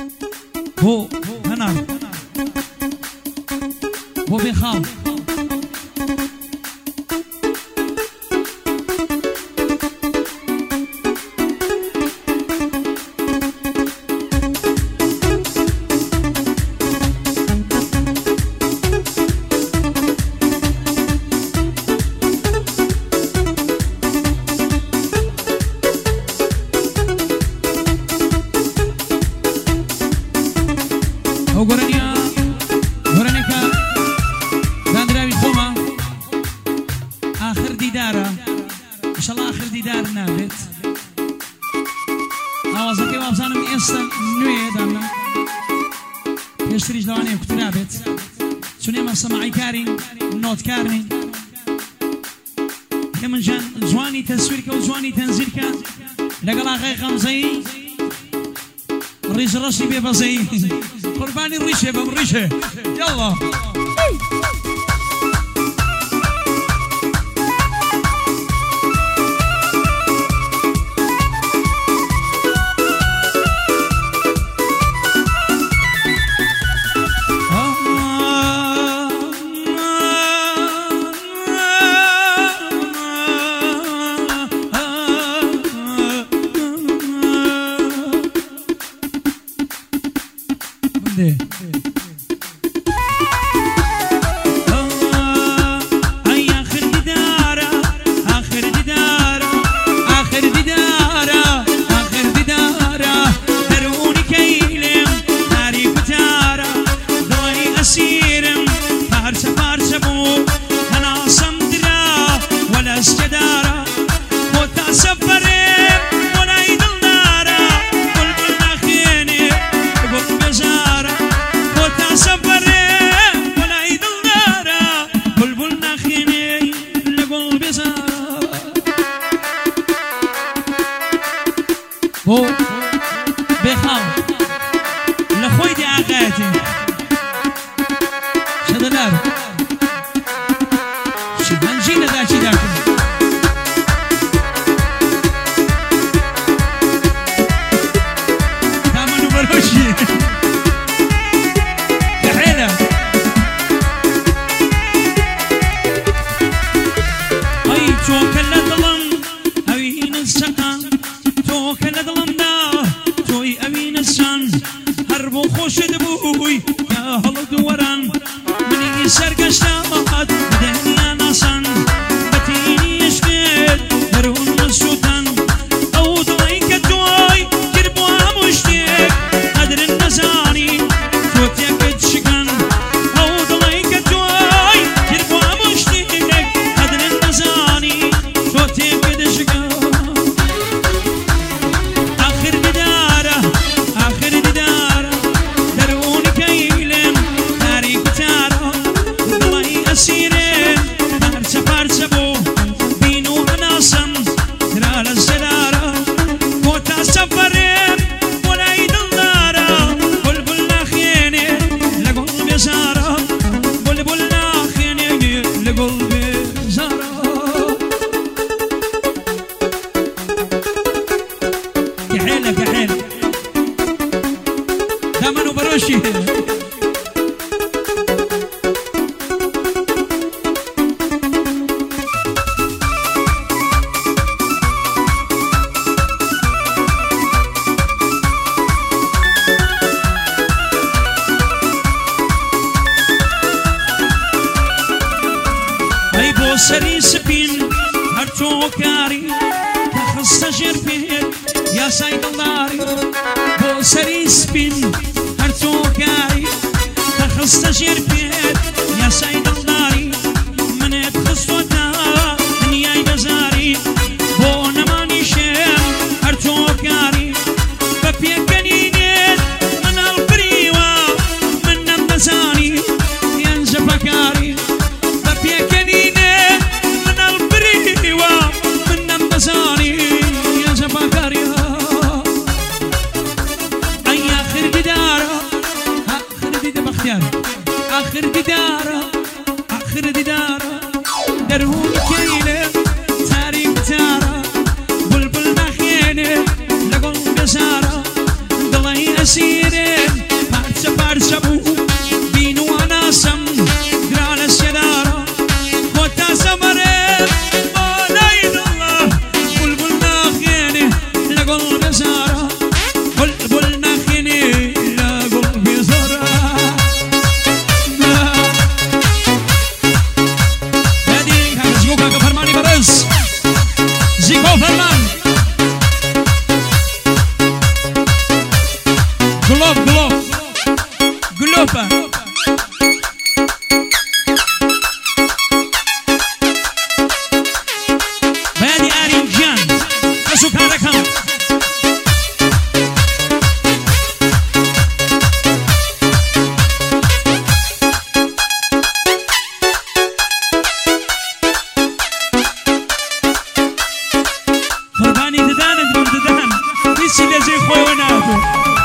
بو هنر بو بخاو پێشتریش لەوانەیە کوترا بێت چون ئێمە سەماعیکارین نۆتکارنین ئێمە جوانی تەسویرکە و جوانی تەنزیلکە لەگەڵ ئاغای غەمزەی ڕیژ ڕەشی بێبەزەی قوربانی ڕیشێ بەم ڕیشێ یاڵڵا سري سبين هرتو كاري تخستجر بيت يا سيد الداري بو سري سبين هرتو كاري تخستجر بيت يا سيد الداري من يتخصوتا من ياي بزاري بو نماني شير هرتو كاري ببيكنينيت من القريوة من نمزاني ينزف كاري آخر دیدارا آخر دیدارا درون کیله تاریک تارا بلبل نخینه لگون بزارا دلای اسیره وزي خوي ونادو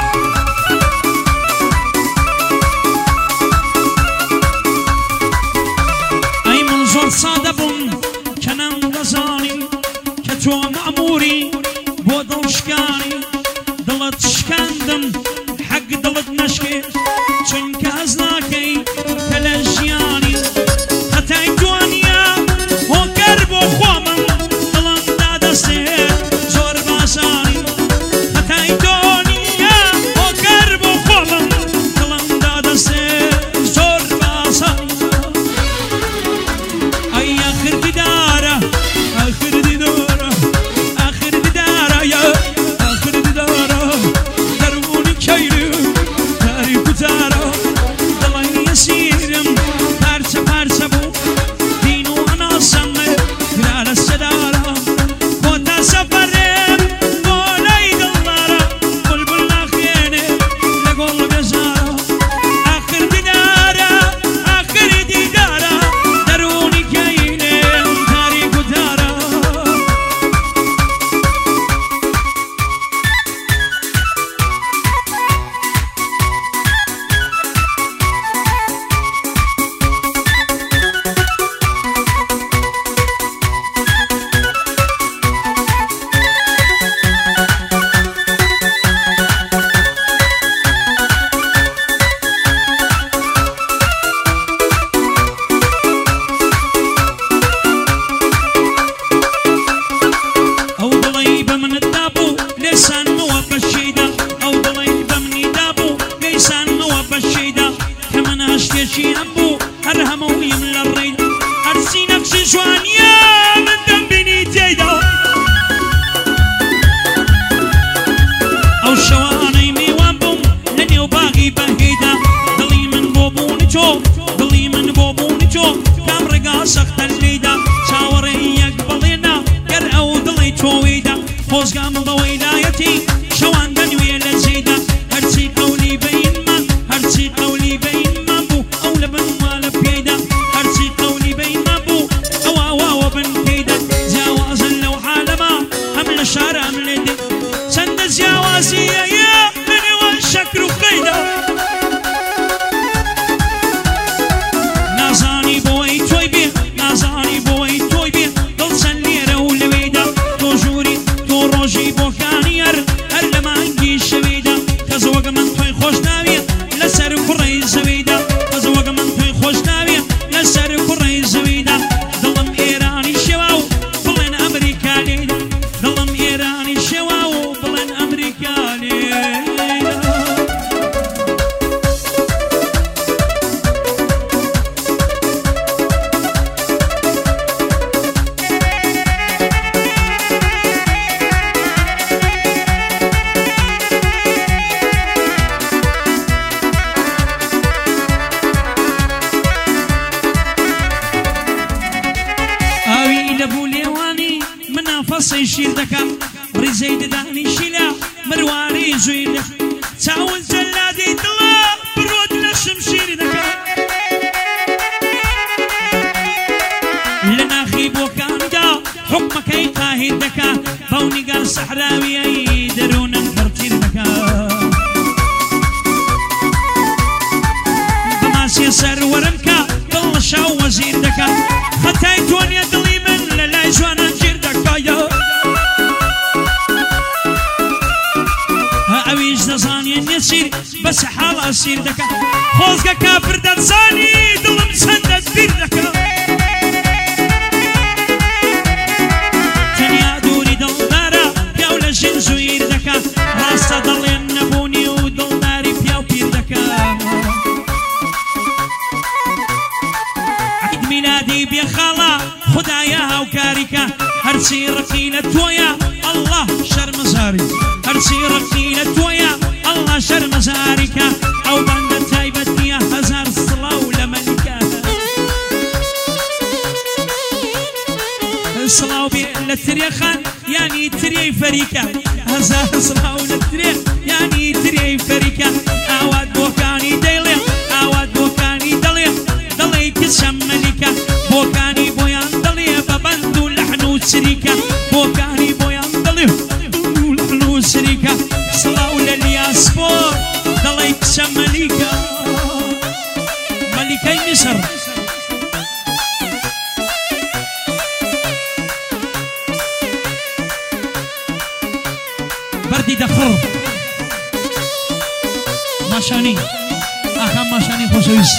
أي من زور صادبون كنان غزاني كتو مأموري بودل شكاني دلت شكاندم حق دلت نشكي چونك ازناكي تلجياني حتى الدنيا هو قرب وخومن دلم دادستي زور باساني حتى الدنيا هو قرب وخومن دلم دادستي زور باساني اي اخر ددارة اخر ددارة اخر ددارة يا اخر ددارة دروني كيرو تاري كتارة دلني يسيرم parça parça bu dinu anasam grala sedara kota safarem bolay dallara bulbul nakhene lagol bezara akhir didara daruni kayne tari kutara أو ضليبة من الدابو لسان مواب الشيدة أو ضليبة من الدابو لسان مواب الشيدة كمن هشتشي أنبو أرهمو يملى الريد أرسي نفسي شوانيا من دنبني تيدا أو شواني ميوانبو لنيو باغي بهيدا ضلي من بوبوني جو كام رقا سخت الليدا شاوري يقبلينا يرأو ضلي تويدا خوزقام ضويدايتي شوان دنوي لزيدا هرسي قولي بين ما بو أو لبن ما لبيدا هرسي قولي بين ما بو أو بن كيدا زاوازا لو حالما أمل الشارع أمل سند زياوازية يا من والشكر قيدا نازاني بوي توي بيه دل سنيره ولويدا تو جوري تو روجي بوكاني هر لما انجي شويدا كزوق من توي خوش ناوية لسر كري زويدا كزوق من توي خوش ناوية لسر كري زويدا دلم إيراني شواو بلن أمريكا ليدا دلم إيراني شواو بلن أمريكا ليدا يشيل دكا رزيد داني شيلا مرواني زويل تاول جلادي طلا برود للشمشير دكا لنا خيب وكاندا حكمك يقاهي دكا بوني قال صحراوي يدرون الفرتير دكا بماسي سر ورمكا ضل شاو وزير دكا ختايتون يدلي من للا جوانا جير دكا يا أويش دزاني يسير بس حال أسير دكا خوزك كافر دزاني دلم سندد بير دكا تنيا دوري دلدارا بياولا جن زوير دكا راستا دل ينبوني ودلداري بياو بير دكا عيد ميلادي بيا خالا خدايا هاوكاريكا هرسي رقيلة تويا الله شر مزاري هرسي رقيلة تويا الله شر مزاريكا أو بند تايبتيا هزار صلاة لملكا صلاة للتريخان يعني تري فريكا هزار صلاة للتريخ يعني تري فريكا أواد بوكاني ديلي أواد بوكاني دلي دلي كسم ملكا بوكاني بويان دلي ببندو لحنو سريكا بوكاني بويان دلي لحنو سريكا ملكة ملكي مصر بردي دخر ماشاني آخر ماشاني خوشويس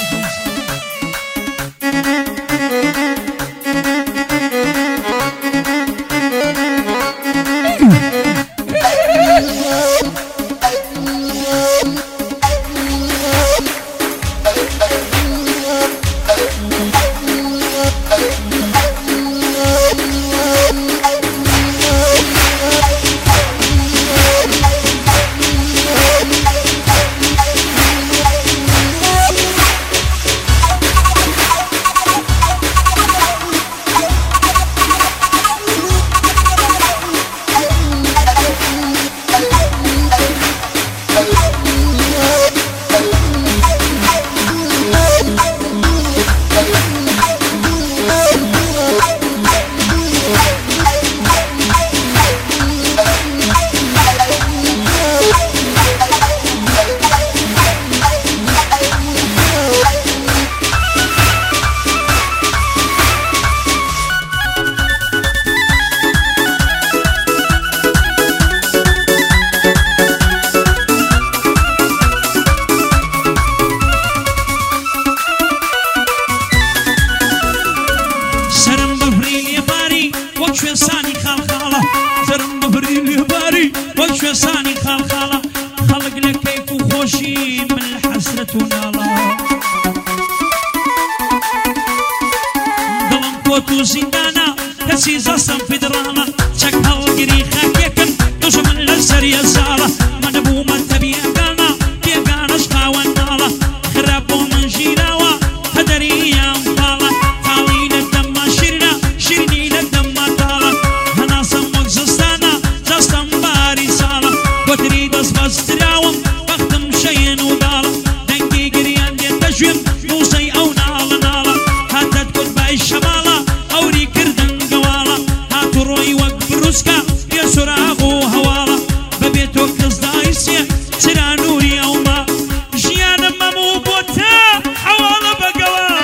شوێسانی خاڵخاڵە خەڵک لە کەیف و خۆشی من لە حەسرەت و ناڵە دڵم کۆت و زیندانە کەسی زەستەم فیدڕانە چەک هەڵگیری خاکێکم دۆژە من لە سەریە زاڵە منە بوومە تەبیەکانە پێگانەش خاوەن ناڵە خراپ بۆ من ژیراوە هەدەریان پاڵە تاڵی لە دەممە شیرنە شیرنی لە دەممە تاڵە هەناسەم وەک زستانە زەستەم باری ساڵە وەتری دەست بەستراوم بەختم شەین و داڵە دەنگی گریان دێتە ژوێم موزەی ئەو ناڵە ناڵە هاتەت کورد بای شەماڵە ئەوری کردن گەواڵە هاتو ڕۆی وەک بروسکە پێ سوراغ و هەواڵە بەبێ تۆ کەس دایسێ چرا نووری ئەوما ژیانم مەموو بۆ تا حەواڵە بەگەواڵە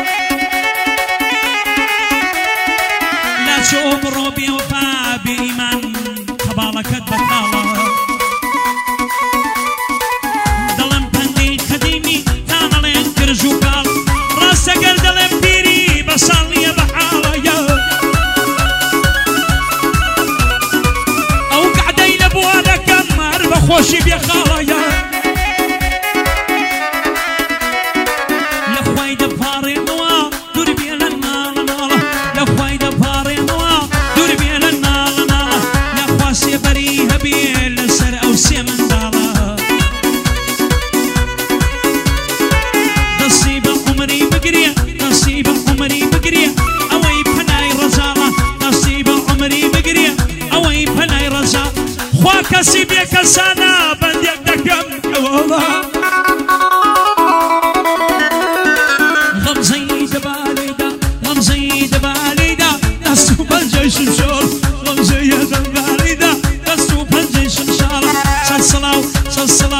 لاچۆ بڕۆ بێوەفا بێ ئیمان خەباڵەکەت بەتاڵە دەڵێم پەندەی خەدیمی تانەڵێن کرژ و کاڵ ڕاستەگەر دەڵێم پیری بە ساڵ نییە بە حاڵەیە ئەو کەعدەی لە بوانەکەم هەر بە خۆشی بێ خاڵەیە لە خوای دەپاڕێنەوە دوور بێ لە ناڵە ناڵە لە خوای دەپاڕێنەوە دوور بێ لە ناڵە ناڵە لەخوا سێبەری هەبێ لەسەر ئەو سێ منداڵە دەستی بە عومری بگرێ دەستی بە عومری بگرێ ئەوەی پەنای ڕەزاڵە دەستی بە عومری بگرێ ئەوەی پەنای ڕەزا خوا کەسی بێ کەسانە بەندێک دەکەم ئەوەڵە غەمزەی دەبالێدا غەمزەی دەبالێدا دەست و پەنجەی شمشۆڵ غەمزەی دەبالێدا دەست و پەنجەی شمشاڵە سەد سەڵاو